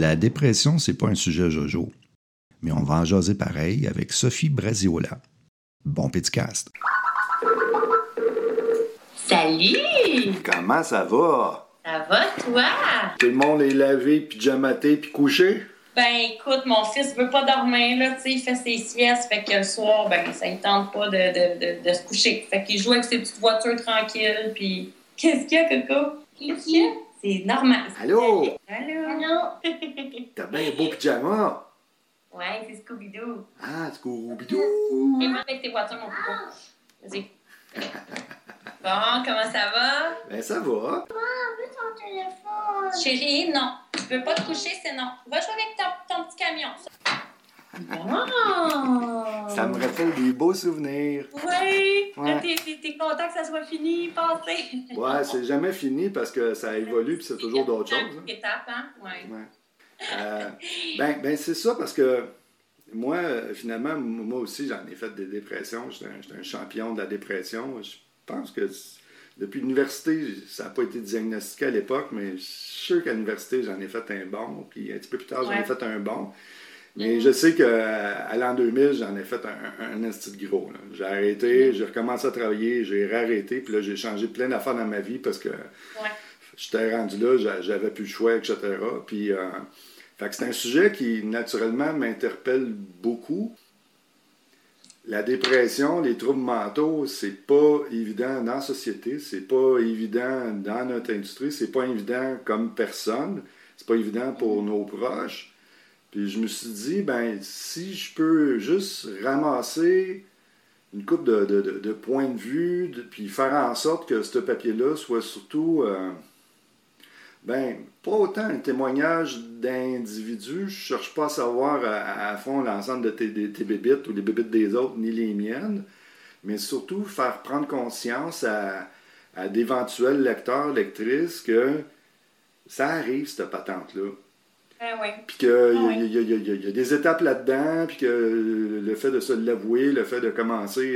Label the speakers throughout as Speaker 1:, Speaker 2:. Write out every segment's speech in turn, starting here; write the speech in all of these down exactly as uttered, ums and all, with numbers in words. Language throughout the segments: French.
Speaker 1: La dépression, c'est pas un sujet jojo, mais on va en jaser pareil avec Sophie Braziola. Bon podcast.
Speaker 2: Salut!
Speaker 3: Comment ça va?
Speaker 2: Ça va, toi?
Speaker 3: Tout le monde est lavé, pyjamaté, puis couché?
Speaker 2: Ben, écoute, mon fils veut pas dormir, là, tu sais, il fait ses siestes, fait que le soir, ben, ça ne tente pas de, de, de, de se coucher. Fait qu'il joue avec ses petites voitures tranquilles, puis... Qu'est-ce qu'il y a, Coco? Qu'est-ce qu'il y a? C'est normal.
Speaker 3: Allô?
Speaker 2: Allô? Allô?
Speaker 3: T'as bien un beau pyjama?
Speaker 2: Ouais, c'est Scooby-Doo.
Speaker 3: Ah, Scooby-Doo!
Speaker 2: Et moi, avec tes voitures, mon Coco. Vas-y. Bon, comment ça va?
Speaker 3: Ben, ça va.
Speaker 2: Chérie, non. Tu veux pas te coucher, c'est non. Va jouer avec ton, ton petit camion. Bon.
Speaker 3: Ça me rappelle des beaux souvenirs.
Speaker 2: Oui.
Speaker 3: Ouais.
Speaker 2: Là, t'es, t'es, t'es content que ça soit fini, passé.
Speaker 3: Ouais, c'est jamais fini parce que ça évolue puis c'est toujours d'autres choses. Hein?
Speaker 2: Étape, hein? Ouais.
Speaker 3: Ouais. Euh, ben, ben, c'est ça parce que moi, finalement, moi aussi, j'en ai fait des dépressions. J'étais un, j'étais un champion de la dépression. Je pense que depuis l'université, ça n'a pas été diagnostiqué à l'époque, mais je suis sûr qu'à l'université, j'en ai fait un bon. Puis un petit peu plus tard, j'en ai
Speaker 2: Ouais.
Speaker 3: fait un bon. Mais mm-hmm. je sais qu'à l'an deux mille, j'en ai fait un, un, un esti de gros. Là. J'ai arrêté, mm-hmm. j'ai recommencé à travailler, j'ai réarrêté. Puis là, j'ai changé plein d'affaires dans ma vie parce que
Speaker 2: ouais.
Speaker 3: j'étais rendu là, j'avais plus le choix, et cetera. Puis, euh, fait que c'est un sujet qui, naturellement, m'interpelle beaucoup. La dépression, les troubles mentaux, c'est pas évident dans la société, c'est pas évident dans notre industrie, c'est pas évident comme personne, c'est pas évident pour nos proches. Puis je me suis dit, ben si je peux juste ramasser une couple de, de, de, de points de vue, de, puis faire en sorte que ce papier-là soit surtout, euh, ben pas autant un témoignage d'individus, je cherche pas à savoir à, à fond l'ensemble de tes, de tes bébites ou les bébites des autres, ni les miennes, mais surtout faire prendre conscience à, à d'éventuels lecteurs, lectrices que ça arrive, cette patente-là.
Speaker 2: Ah oui.
Speaker 3: Puis qu'il ah oui. y, y, y, y, y a des étapes là-dedans, puis que le fait de se l'avouer, le fait de commencer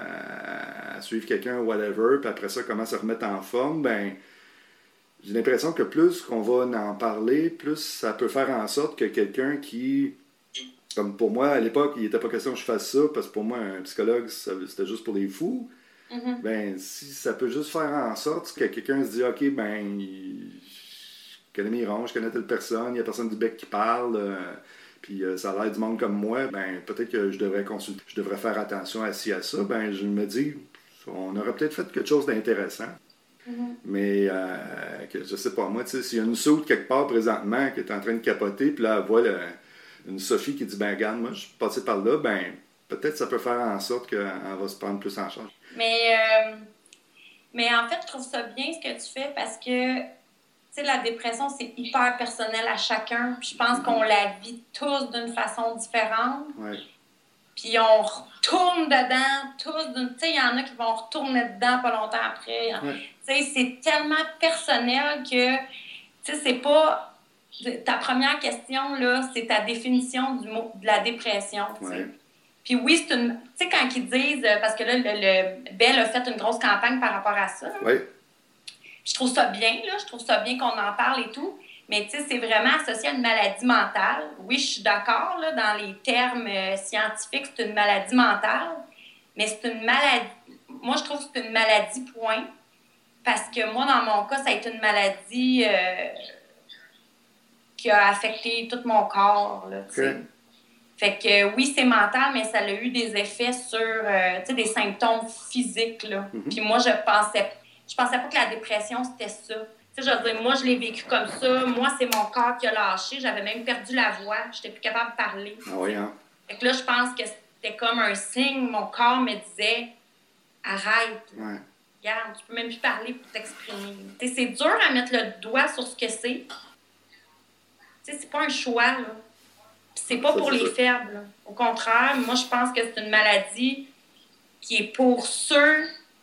Speaker 3: à, à suivre quelqu'un, whatever, puis après ça, comment se remettre en forme, ben j'ai l'impression que plus qu'on va en parler, plus ça peut faire en sorte que quelqu'un qui, comme pour moi, à l'époque, il n'était pas question que je fasse ça, parce que pour moi, un psychologue, ça, c'était juste pour les fous, mm-hmm. ben si ça peut juste faire en sorte que quelqu'un se dit, OK, ben... Il, je connais mes ronds, je connais telle personne, il y a personne du bec qui parle, euh, puis euh, ça a l'air du monde comme moi, ben peut-être que je devrais consulter, je devrais faire attention à ci, à ça, ben je me dis, on aurait peut-être fait quelque chose d'intéressant, mm-hmm. mais euh, que, je sais pas, moi, tu sais, s'il y a une soute quelque part présentement qui est en train de capoter, puis là, elle voit le, une Sophie qui dit, ben regarde, moi, je suis passé par là, ben peut-être ça peut faire en sorte qu'elle va se prendre plus en charge.
Speaker 2: Mais, euh, mais en fait, je trouve ça bien ce que tu fais parce que tu sais, la dépression, c'est hyper personnel à chacun. Puis je pense mm-hmm. qu'on la vit tous d'une façon différente.
Speaker 3: Ouais.
Speaker 2: Puis on retourne dedans, tous. Tu sais, il y en a qui vont retourner dedans pas longtemps après. Ouais. Tu sais, c'est tellement personnel que, tu sais, c'est pas... Ta première question, là, c'est ta définition du mot, de la dépression, tu sais. Ouais. Puis oui, c'est une... Tu sais, quand ils disent... Parce que là, le, le Bell a fait une grosse campagne par rapport à ça.
Speaker 3: Oui.
Speaker 2: Je trouve ça bien, là. Je trouve ça bien qu'on en parle et tout. Mais, tu sais, c'est vraiment associé à une maladie mentale. Oui, je suis d'accord, là, dans les termes euh, scientifiques, c'est une maladie mentale. Mais c'est une maladie... Moi, je trouve que c'est une maladie, point. Parce que moi, dans mon cas, ça a été une maladie euh, qui a affecté tout mon corps, là, tu sais. Okay. Fait que, oui, c'est mental, mais ça a eu des effets sur, euh, tu sais, des symptômes physiques, là. Mm-hmm. Puis moi, je pensais... Je pensais pas que la dépression, c'était ça. Tu sais, je veux dire, moi, je l'ai vécu comme ça. Moi, c'est mon corps qui a lâché. J'avais même perdu la voix. J'étais plus capable de parler.
Speaker 3: Ah oui, hein?
Speaker 2: Fait que là, je pense que c'était comme un signe. Mon corps me disait, arrête.
Speaker 3: Ouais.
Speaker 2: Regarde, tu peux même plus parler pour t'exprimer. Tu sais, c'est dur à mettre le doigt sur ce que c'est. Tu sais, c'est pas un choix, là. Puis c'est pas ça, pour c'est les ça. Faibles, là. Au contraire, moi, je pense que c'est une maladie qui est pour ceux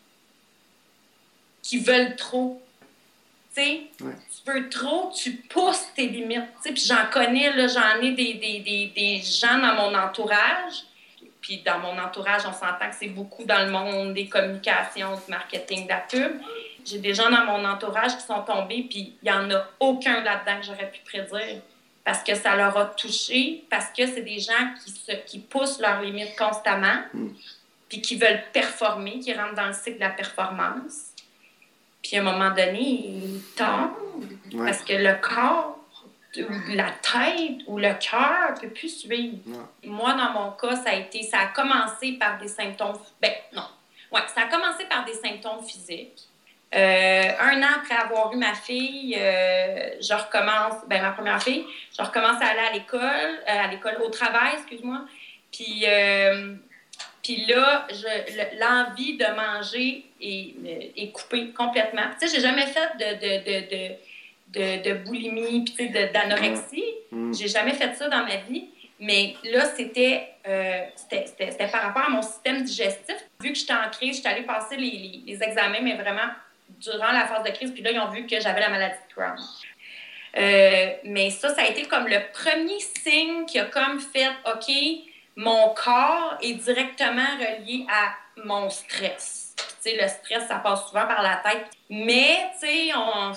Speaker 2: qui veulent trop. Tu sais, ouais. Tu veux trop, tu pousses tes limites. Tu sais, puis j'en connais, là, j'en ai des, des, des, des gens dans mon entourage. Puis dans mon entourage, on s'entend que c'est beaucoup dans le monde des communications, du marketing, de la pub. J'ai des gens dans mon entourage qui sont tombés, puis il n'y en a aucun là-dedans que j'aurais pu prédire. parce que ça leur a touché, parce que c'est des gens qui, se, qui poussent leurs limites constamment, mm. puis qui veulent performer, qui rentrent dans le cycle de la performance. Puis à un moment donné, ils tombent, ouais. parce que le corps, ou la tête, ou le cœur ne peut plus suivre. Ouais. Moi, dans mon cas, ça a été, ça a commencé par des symptômes... Ben, non. Ouais, ça a commencé par des symptômes physiques. Euh, un an après avoir eu ma fille, euh, je recommence, ben ma première fille, je recommence à aller à l'école, euh, à l'école, au travail, excuse-moi. Puis, euh, puis là, je, l'envie de manger est, est coupée complètement. Tu sais, j'ai jamais fait de, de, de, de, de, de boulimie, puis de, d'anorexie. Mm. J'ai jamais fait ça dans ma vie. Mais là, c'était, euh, c'était, c'était, c'était par rapport à mon système digestif. Vu que j'étais en crise, j'étais allée passer les, les, les examens, mais vraiment durant la phase de crise. Puis là, ils ont vu que j'avais la maladie de Crohn. Euh, mais ça, ça a été comme le premier signe qui a comme fait, OK, mon corps est directement relié à mon stress. Puis, tu sais, le stress, ça passe souvent par la tête. Mais, tu sais, on...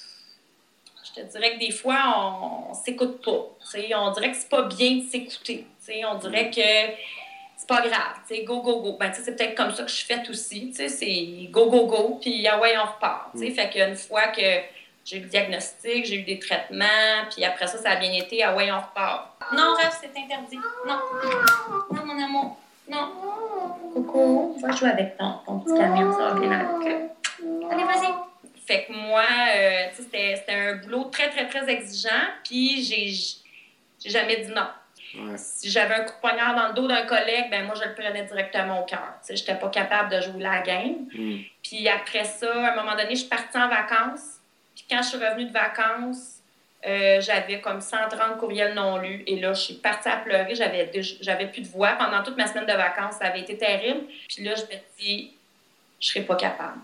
Speaker 2: je te dirais que des fois, on, on s'écoute pas. T'sais, on dirait que c'est pas bien de s'écouter. T'sais, on dirait que c'est pas grave. T'sais, go, go, go. Ben, c'est peut-être comme ça que je suis faite aussi. T'sais, c'est go, go, go, puis ah ouais, on repart. Mm. Fait qu'une fois que j'ai eu le diagnostic, j'ai eu des traitements, puis après ça, ça a bien été, ah ouais, on repart. Non, Raph, c'est interdit. Non. Non, mon amour. Non. Coco, va jouer avec ton, ton petit camion, ça va bien aller. Allez, vas-y. Fait que moi, euh, c'était, c'était un boulot très, très, très exigeant, puis j'ai, j'ai jamais dit non. Ouais. Si j'avais un coup de poignard dans le dos d'un collègue, ben moi, je le prenais directement au cœur. Je n'étais pas capable de jouer la game. Mm. Puis après ça, à un moment donné, je suis partie en vacances. Puis quand je suis revenue de vacances, euh, j'avais comme cent trente courriels non lus. Et là, je suis partie à pleurer. J'avais, j'avais plus de voix. Pendant toute ma semaine de vacances, ça avait été terrible. Puis là, je me dis, je serais pas capable.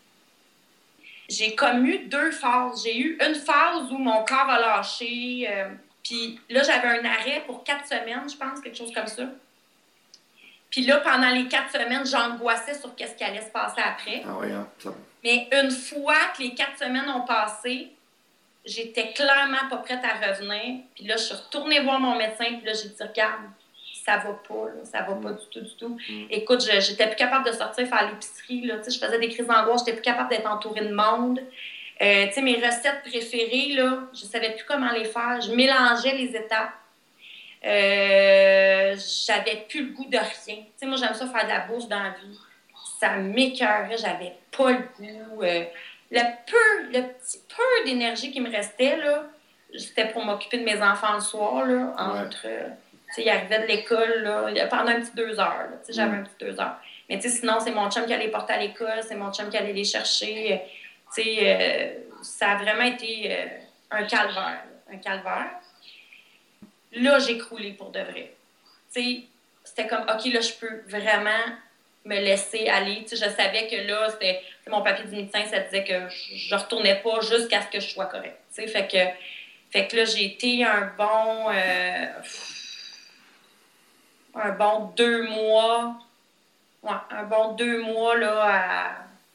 Speaker 2: J'ai comme eu deux phases. J'ai eu une phase où mon corps a lâché. Euh, puis là, j'avais un arrêt pour quatre semaines, je pense, quelque chose comme ça. Puis là, pendant les quatre semaines, j'angoissais sur qu'est-ce qui allait se passer après.
Speaker 3: Ah oui, hein, ça...
Speaker 2: Mais une fois que les quatre semaines ont passé, j'étais clairement pas prête à revenir. Puis là, je suis retournée voir mon médecin. Puis là, j'ai dit, regarde, ça va pas, là, ça va pas mm. du tout, du tout. Mm. Écoute, je, j'étais plus capable de sortir faire l'épicerie, là, je faisais des crises d'angoisse, j'étais plus capable d'être entourée de monde. Euh, mes recettes préférées, là, je savais plus comment les faire. Je mélangeais les étapes. Euh, j'avais plus le goût de rien. T'sais, moi, j'aime ça faire de la bouffe dans la vie. Ça m'écœurait, j'avais pas le goût. Euh, le peu, le petit peu d'énergie qui me restait, là, c'était pour m'occuper de mes enfants le soir, là, entre... Ouais. Euh, Tu sais, il arrivait de l'école, là, pendant un petit deux heures. Là, tu sais, j'avais mm. un petit deux heures. Mais tu sais, sinon, c'est mon chum qui allait les porter à l'école, c'est mon chum qui allait les chercher. Tu sais, euh, ça a vraiment été euh, un calvaire. Là, un calvaire. Là, j'ai croulé pour de vrai. Tu sais, c'était comme, OK, là, je peux vraiment me laisser aller. Tu sais, je savais que là, c'était mon papier du médecin, ça disait que je ne retournais pas jusqu'à ce que je sois correcte. Tu sais, fait que, fait que là, j'ai été un bon... Euh, un bon deux mois, ouais, un bon deux mois, là, à...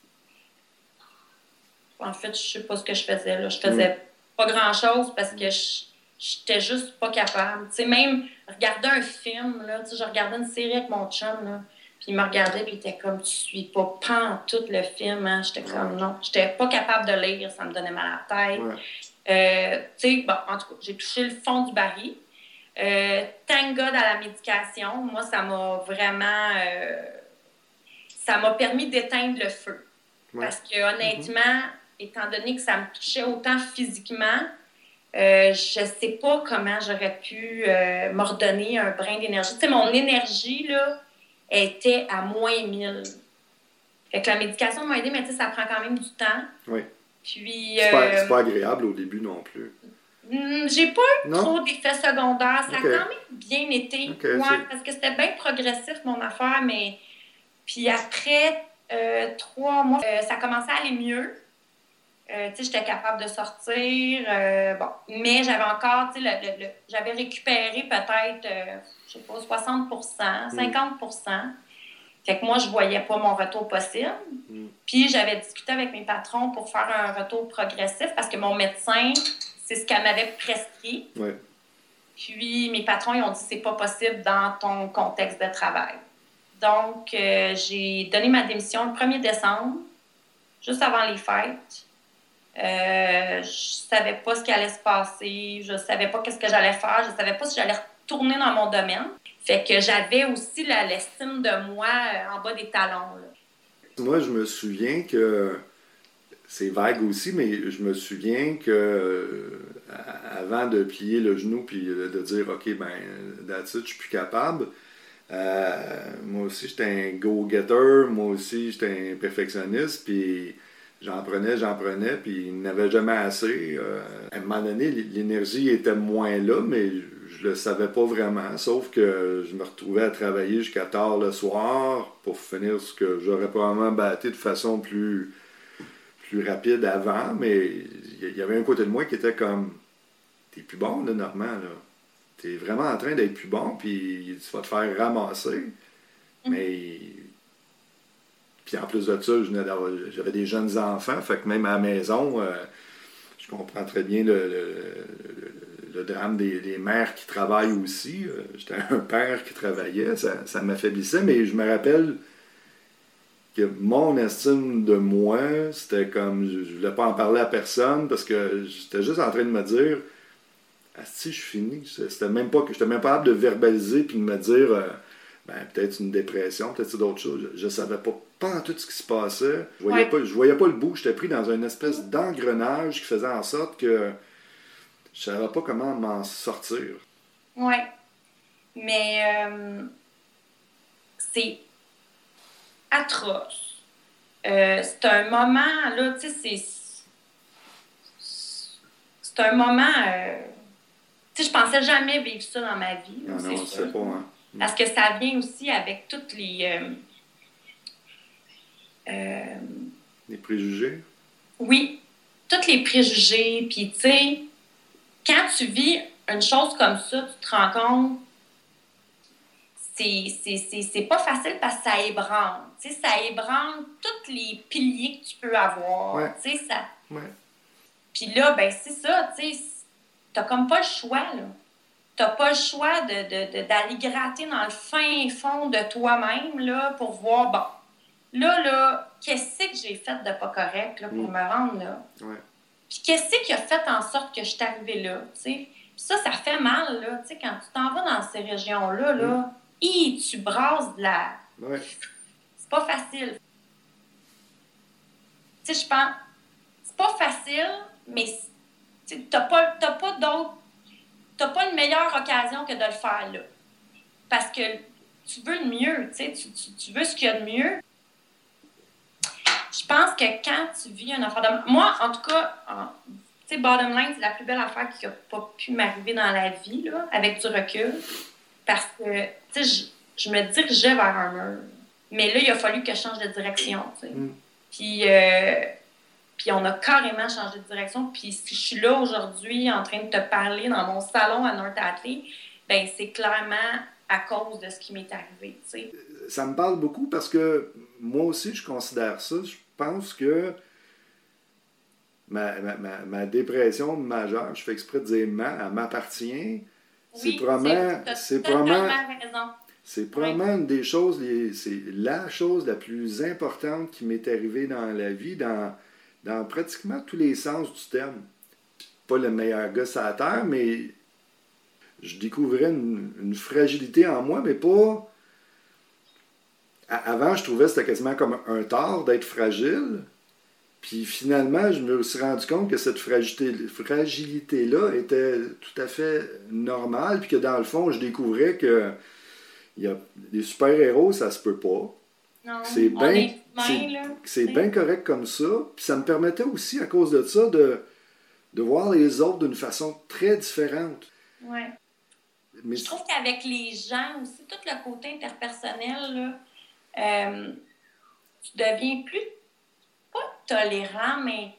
Speaker 2: En fait, je sais pas ce que je faisais, là. Je faisais mm. pas grand-chose parce que je j'étais juste pas capable. Tu sais, même regarder un film, là, tu sais, je regardais une série avec mon chum, là, puis il me regardait, puis il était comme, tu suis pas pantoute le film, hein. J'étais comme, non, j'étais pas capable de lire, ça me donnait mal à la tête. Ouais. Euh, tu sais, bon, en tout cas, j'ai touché le fond du baril. Euh, thank God à la médication, moi, ça m'a vraiment... Euh, ça m'a permis d'éteindre le feu. Ouais. Parce que honnêtement, mm-hmm. étant donné que ça me touchait autant physiquement, euh, je sais pas comment j'aurais pu euh, m'ordonner un brin d'énergie. Tu sais, mon énergie, là, était à moins mille. Fait que la médication m'a aidée, mais tu sais, ça prend quand même du temps.
Speaker 3: Oui.
Speaker 2: Puis...
Speaker 3: C'est, pas,
Speaker 2: euh,
Speaker 3: c'est pas agréable au début non plus.
Speaker 2: J'ai pas eu non? trop d'effets secondaires. Ça okay. a quand même bien été.
Speaker 3: Okay,
Speaker 2: ouais, parce que c'était bien progressif, mon affaire. Mais puis après euh, trois mois, euh, ça commençait à aller mieux. Euh, tu sais, j'étais capable de sortir. Euh, bon, mais j'avais encore, tu sais, le, le, le, j'avais récupéré peut-être, euh, je sais pas, soixante pour cent, cinquante pour cent. Mm. Fait que moi, je voyais pas mon retour possible. Mm. Puis j'avais discuté avec mes patrons pour faire un retour progressif parce que mon médecin... c'est ce qu'elle m'avait prescrit.
Speaker 3: Ouais.
Speaker 2: Puis mes patrons, ils ont dit c'est pas possible dans ton contexte de travail. Donc, euh, j'ai donné ma démission le premier décembre, juste avant les fêtes. Euh, je savais pas ce qui allait se passer, je savais pas qu'est-ce que j'allais faire, je savais pas si j'allais retourner dans mon domaine. Fait que j'avais aussi la, l'estime de moi euh, en bas des talons, là.
Speaker 3: Moi, je me souviens que, c'est vague aussi, mais je me souviens que euh, avant de plier le genou puis de dire « OK, ben, that's it, je suis plus capable euh, », moi aussi, j'étais un go-getter, moi aussi, j'étais un perfectionniste, puis j'en prenais, j'en prenais, puis il n'avait jamais assez. Euh, à un moment donné, l'énergie était moins là, mais je le savais pas vraiment, sauf que je me retrouvais à travailler jusqu'à tard le soir pour finir ce que j'aurais probablement battu de façon plus, plus rapide avant, mais il y avait un côté de moi qui était comme « T'es plus bon, là, Normand, là. T'es vraiment en train d'être plus bon, puis tu vas te faire ramasser. » Mais... Puis en plus de ça, j'avais des jeunes enfants, fait que même à la maison, euh, je comprends très bien le, le, le, le drame des, des mères qui travaillent aussi. Euh, j'étais un père qui travaillait, ça, ça m'affaiblissait, mais je me rappelle que mon estime de moi, c'était comme, je, je voulais pas en parler à personne, parce que j'étais juste en train de me dire, asti, je suis fini. C'était même pas que j'étais même pas capable de verbaliser puis de me dire, euh, ben, peut-être une dépression, peut-être d'autres choses. Je, je savais pas, pas en tout ce qui se passait. Je voyais, ouais. pas, je voyais pas le bout. J'étais pris dans une espèce d'engrenage qui faisait en sorte que je savais pas comment m'en sortir.
Speaker 2: Oui. Mais euh, c'est atroce. Euh, c'est un moment, là, tu sais, c'est. C'est un moment. Euh, tu sais, je pensais jamais vivre ça dans ma vie.
Speaker 3: Non, non, c'est pas, hein.
Speaker 2: Parce que ça vient aussi avec toutes les... Euh, euh,
Speaker 3: les préjugés?
Speaker 2: Oui, tous les préjugés. Puis, tu sais, quand tu vis une chose comme ça, tu te rends compte, c'est, c'est, c'est, c'est pas facile parce que ça ébranle. Tu sais, ça ébranle tous les piliers que tu peux avoir.
Speaker 3: Ouais.
Speaker 2: Tu sais, ça...
Speaker 3: Ouais.
Speaker 2: Puis là, ben c'est ça, tu sais, t'as comme pas le choix, là. T'as pas le choix de, de, de, d'aller gratter dans le fin fond de toi-même, là, pour voir, bon, là, là, qu'est-ce que j'ai fait de pas correct, là, pour mm. me rendre là?
Speaker 3: Ouais.
Speaker 2: Puis qu'est-ce qui a fait en sorte que je suis arrivée là, tu sais? Puis ça, ça fait mal, là, tu sais, quand tu t'en vas dans ces régions-là, là, mm. hi, tu brasses de la...
Speaker 3: Ouais.
Speaker 2: C'est pas facile. Tu sais, je pense, c'est pas facile, mais tu t'as pas, t'as pas d'autre... T'as pas une meilleure occasion que de le faire là. Parce que tu veux le mieux, tu sais, tu, tu, tu veux ce qu'il y a de mieux. Je pense que quand tu vis une affaire de... Moi, en tout cas, tu sais, bottom line, c'est la plus belle affaire qui n'a pas pu m'arriver dans la vie, là, avec du recul. Parce que, tu sais, je, je me dirigeais vers un mur. Mais là, il a fallu que je change de direction, tu sais. Mm. Puis... Euh, Puis on a carrément changé de direction. Puis si je suis là aujourd'hui en train de te parler dans mon salon à North Atlee, ben c'est clairement à cause de ce qui m'est arrivé, tu sais.
Speaker 3: Ça me parle beaucoup parce que moi aussi, je considère ça. Je pense que ma, ma, ma, ma dépression majeure, je fais exprès de dire « ma », elle m'appartient. C'est
Speaker 2: oui,
Speaker 3: probablement...
Speaker 2: c'est,
Speaker 3: c'est
Speaker 2: probablement raison.
Speaker 3: C'est probablement oui. une des choses, les, c'est la chose la plus importante qui m'est arrivée dans la vie, dans... dans pratiquement tous les sens du terme. Pas le meilleur gars sur la terre, mais je découvrais une, une fragilité en moi, mais pas... Avant, je trouvais que c'était quasiment comme un tort d'être fragile. Puis finalement, je me suis rendu compte que cette fragilité, fragilité-là était tout à fait normale, puis que dans le fond, je découvrais que il y a des super-héros, ça se peut pas.
Speaker 2: Non,
Speaker 3: c'est bien c'est bien correct comme ça. Puis ça me permettait aussi, à cause de ça, de, de voir les autres d'une façon très différente.
Speaker 2: Oui. Mais je trouve qu'avec les gens aussi, tout le côté interpersonnel, là, euh, tu deviens plus, pas tolérant, mais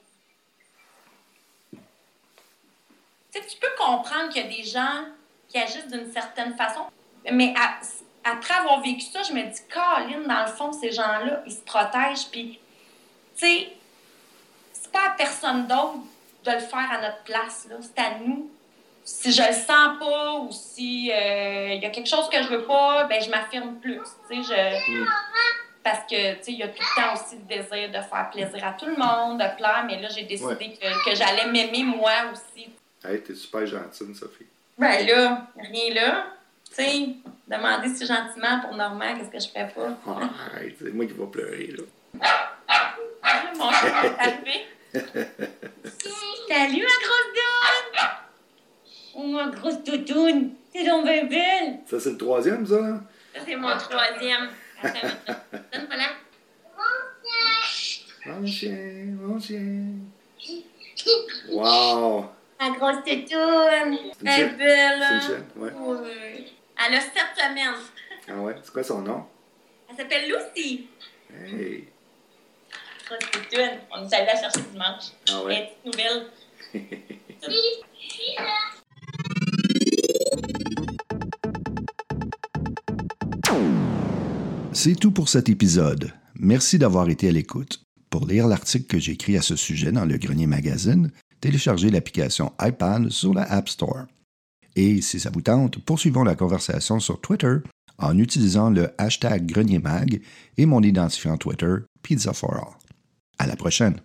Speaker 2: tu sais, tu peux comprendre qu'il y a des gens qui agissent d'une certaine façon, mais à, après avoir vécu ça, je me dis, Caroline, dans le fond, ces gens-là, ils se protègent, puis, tu sais, c'est pas à personne d'autre de le faire à notre place, là, c'est à nous. si je le sens pas ou si il euh, y a quelque chose que je veux pas, ben je m'affirme plus. Tu sais, je... Mm. Parce que, tu sais, il y a tout le temps aussi le désir de faire plaisir à tout le monde, de plaire, mais là, j'ai décidé ouais. que, que j'allais m'aimer moi aussi.
Speaker 3: Hey, t'es super gentille, Sophie.
Speaker 2: Ben là, rien là. Tu sais, demander si gentiment pour Normand, qu'est-ce que je ferais pas?
Speaker 3: Ah, arrête, c'est moi qui vais pleurer, là.
Speaker 2: Mon chat est arrivé. Salut, ma grosse doudoune! Oh, ma grosse doudoune! T'es donc bien belle!
Speaker 3: Ça, c'est le troisième, ça, là?
Speaker 2: Ça, c'est mon troisième. Donne, voilà.
Speaker 3: Mon chien, mon chien. Wow!
Speaker 2: Ma grosse doudoune! Elle est belle,
Speaker 3: C'est une chienne, ouais.
Speaker 2: Oui. Elle a sept semaines.
Speaker 3: Ah ouais? C'est quoi son nom?
Speaker 2: Elle s'appelle Lucy.
Speaker 3: Hey!
Speaker 2: Grosse doudoune. On est allé la chercher dimanche.
Speaker 3: Ah ouais?
Speaker 2: Elle est toute nouvelle.
Speaker 1: C'est tout pour cet épisode. Merci d'avoir été à l'écoute. Pour lire l'article que j'ai écrit à ce sujet dans le Grenier Magazine, téléchargez l'application iPad sur la App Store. Et si ça vous tente, poursuivons la conversation sur Twitter en utilisant le hashtag GrenierMag et mon identifiant Twitter Pizza for All. À la prochaine!